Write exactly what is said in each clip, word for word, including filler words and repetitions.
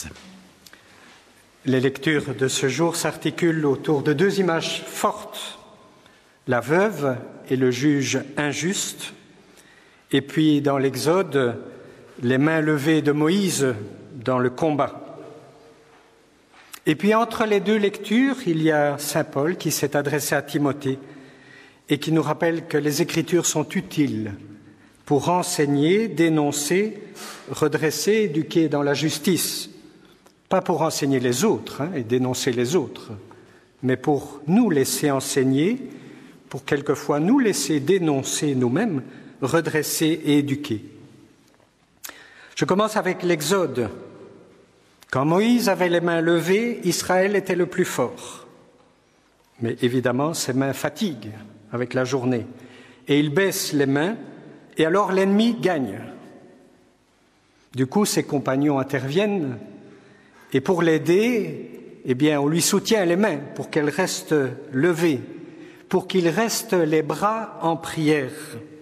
Moïse. Les lectures de ce jour s'articulent autour de deux images fortes, la veuve et le juge injuste, et puis dans l'Exode, les mains levées de Moïse dans le combat. Et puis entre les deux lectures, il y a saint Paul qui s'est adressé à Timothée et qui nous rappelle que les Écritures sont utiles pour enseigner, dénoncer, redresser, éduquer dans la justice. Pas pour enseigner les autres hein, et dénoncer les autres, mais pour nous laisser enseigner, pour quelquefois nous laisser dénoncer nous-mêmes, redresser et éduquer. Je commence avec l'Exode. Quand Moïse avait les mains levées, Israël était le plus fort. Mais évidemment, ses mains fatiguent avec la journée. Et il baisse les mains, et alors l'ennemi gagne. Du coup, ses compagnons interviennent, et pour l'aider, eh bien, on lui soutient les mains pour qu'elles restent levées, pour qu'il reste les bras en prière.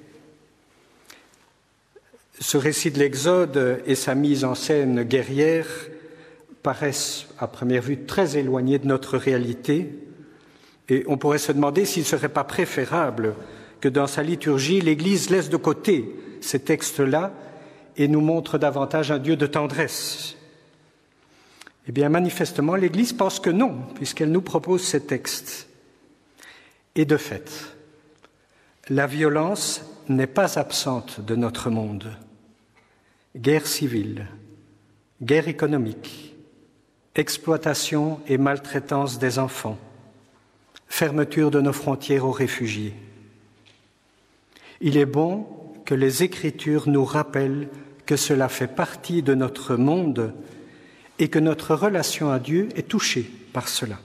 Ce récit de l'Exode et sa mise en scène guerrière paraissent à première vue très éloignés de notre réalité et on pourrait se demander s'il ne serait pas préférable que dans sa liturgie, l'Église laisse de côté ces textes-là et nous montre davantage un Dieu de tendresse. Eh bien, manifestement, l'Église pense que non, puisqu'elle nous propose ces textes. Et de fait, la violence n'est pas absente de notre monde. Guerre civile, guerre économique, exploitation et maltraitance des enfants, fermeture de nos frontières aux réfugiés. Il est bon que les Écritures nous rappellent que cela fait partie de notre monde et que notre relation à Dieu est touchée par cela.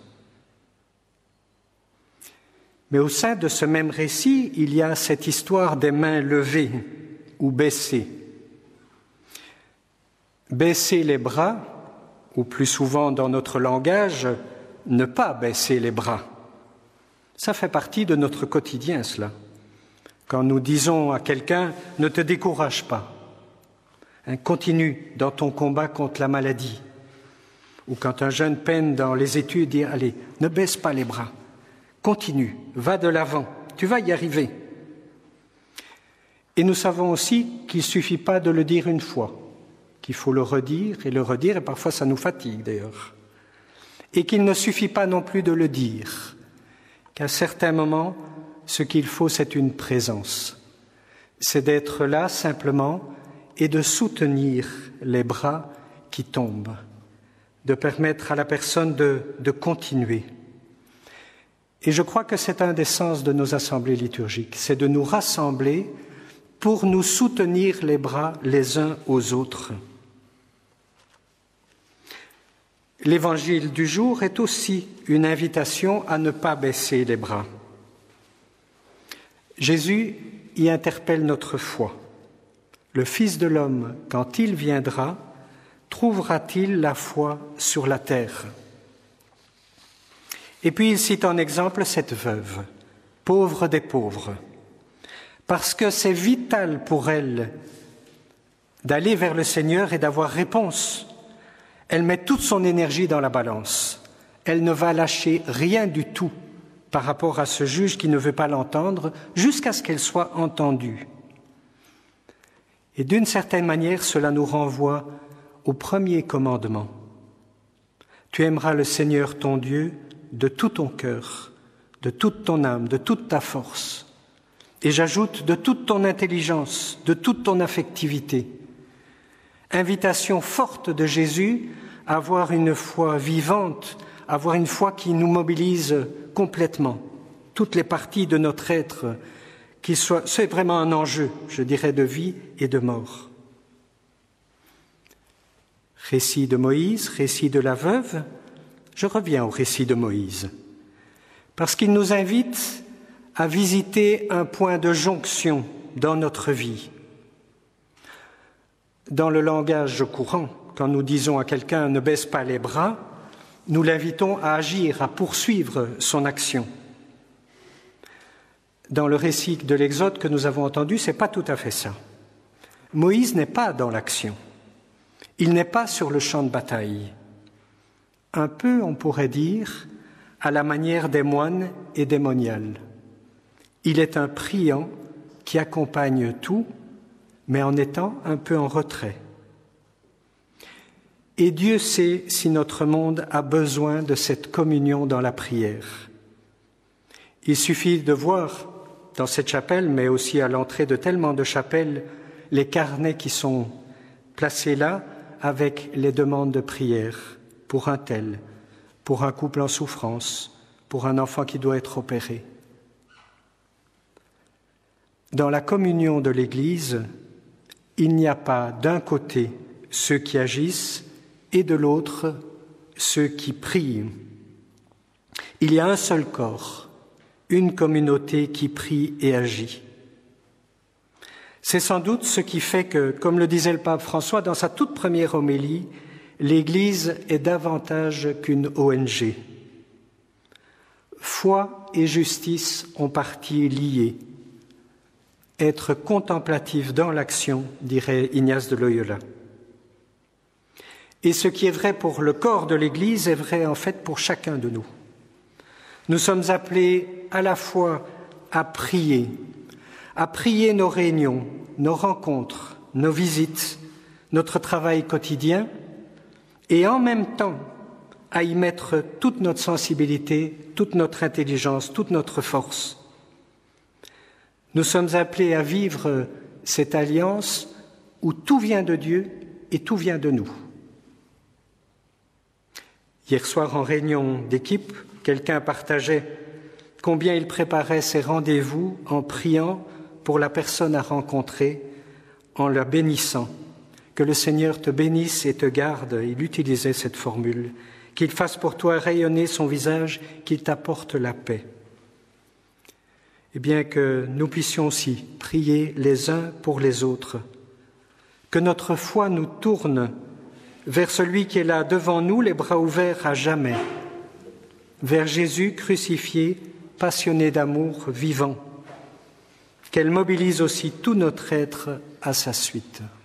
Mais au sein de ce même récit, il y a cette histoire des mains levées ou baissées. Baisser les bras, ou plus souvent dans notre langage, ne pas baisser les bras. Ça fait partie de notre quotidien, cela. Quand nous disons à quelqu'un « ne te décourage pas hein, », continue dans ton combat contre la maladie. Ou quand un jeune peine dans les études, dire « allez, ne baisse pas les bras, continue, va de l'avant, tu vas y arriver ». Et nous savons aussi qu'il ne suffit pas de le dire une fois, qu'il faut le redire et le redire, et parfois ça nous fatigue d'ailleurs. Et qu'il ne suffit pas non plus de le dire, qu'à certains moments, ce qu'il faut, c'est une présence. C'est d'être là simplement et de soutenir les bras qui tombent, de permettre à la personne de, de continuer. Et je crois que c'est un des sens de nos assemblées liturgiques, c'est de nous rassembler pour nous soutenir les bras les uns aux autres. L'évangile du jour est aussi une invitation à ne pas baisser les bras. Jésus y interpelle notre foi. Le Fils de l'homme, quand il viendra, trouvera-t-il la foi sur la terre? Et puis il cite en exemple cette veuve, pauvre des pauvres, parce que c'est vital pour elle d'aller vers le Seigneur et d'avoir réponse. Elle met toute son énergie dans la balance. Elle ne va lâcher rien du tout par rapport à ce juge qui ne veut pas l'entendre, jusqu'à ce qu'elle soit entendue. Et d'une certaine manière, cela nous renvoie au premier commandement. Tu aimeras le Seigneur ton Dieu de tout ton cœur, de toute ton âme, de toute ta force. Et j'ajoute de toute ton intelligence, de toute ton affectivité. Invitation forte de Jésus à avoir une foi vivante, à avoir une foi qui nous mobilise complètement, toutes les parties de notre être, qui soit, c'est vraiment un enjeu, je dirais, de vie et de mort. Récit de Moïse, récit de la veuve, je reviens au récit de Moïse, parce qu'il nous invite à visiter un point de jonction dans notre vie. Dans le langage courant, quand nous disons à quelqu'un « ne baisse pas les bras », nous l'invitons à agir, à poursuivre son action. Dans le récit de l'Exode que nous avons entendu, ce n'est pas tout à fait ça. Moïse n'est pas dans l'action. Il n'est pas sur le champ de bataille. Un peu, on pourrait dire, à la manière des moines et des moniales. Il est un priant qui accompagne tout, mais en étant un peu en retrait. Et Dieu sait si notre monde a besoin de cette communion dans la prière. Il suffit de voir dans cette chapelle, mais aussi à l'entrée de tellement de chapelles, les carnets qui sont placés là avec les demandes de prière pour un tel, pour un couple en souffrance, pour un enfant qui doit être opéré. Dans la communion de l'Église, il n'y a pas d'un côté ceux qui agissent et de l'autre ceux qui prient. Il y a un seul corps, une communauté qui prie et agit. C'est sans doute ce qui fait que, comme le disait le pape François dans sa toute première homélie, l'Église est davantage qu'une O N G. Foi et justice ont partie liées. Être contemplatif dans l'action, dirait Ignace de Loyola. Et ce qui est vrai pour le corps de l'Église est vrai en fait pour chacun de nous. Nous sommes appelés à la fois à prier, à prier nos réunions, nos rencontres, nos visites, notre travail quotidien, et en même temps à y mettre toute notre sensibilité, toute notre intelligence, toute notre force. Nous sommes appelés à vivre cette alliance où tout vient de Dieu et tout vient de nous. Hier soir, en réunion d'équipe, quelqu'un partageait combien il préparait ses rendez-vous en priant pour la personne à rencontrer, en la bénissant. Que le Seigneur te bénisse et te garde, il utilisait cette formule, qu'il fasse pour toi rayonner son visage, qu'il t'apporte la paix. Et bien que nous puissions aussi prier les uns pour les autres, que notre foi nous tourne vers celui qui est là devant nous, les bras ouverts à jamais, vers Jésus crucifié, passionné d'amour, vivant, qu'elle mobilise aussi tout notre être à sa suite.